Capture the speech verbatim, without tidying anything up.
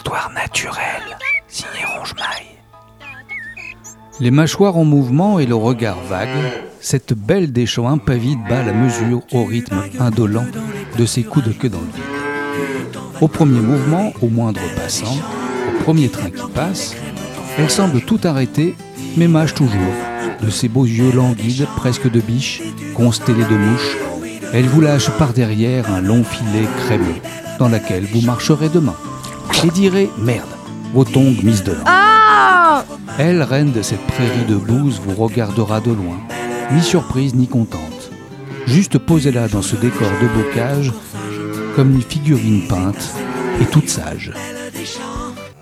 trottoir naturel, signé Ronge-Maille. Les mâchoires en mouvement et le regard vague, cette belle des champs impavide bat la mesure au rythme indolent de ses coups de queue dans le vide. Au premier mouvement, au moindre passant, au premier train qui passe, elle semble tout arrêter, mais mâche toujours. De ses beaux yeux languides, presque de biche, constellés de mouches, elle vous lâche par derrière un long filet crémeux, dans lequel vous marcherez demain, et direz « Merde, vos tongs mises dedans ». Elle, reine de cette prairie de bouse, vous regardera de loin, ni surprise ni contente. Juste posée là dans ce décor de bocage, comme une figurine peinte, et toute sage.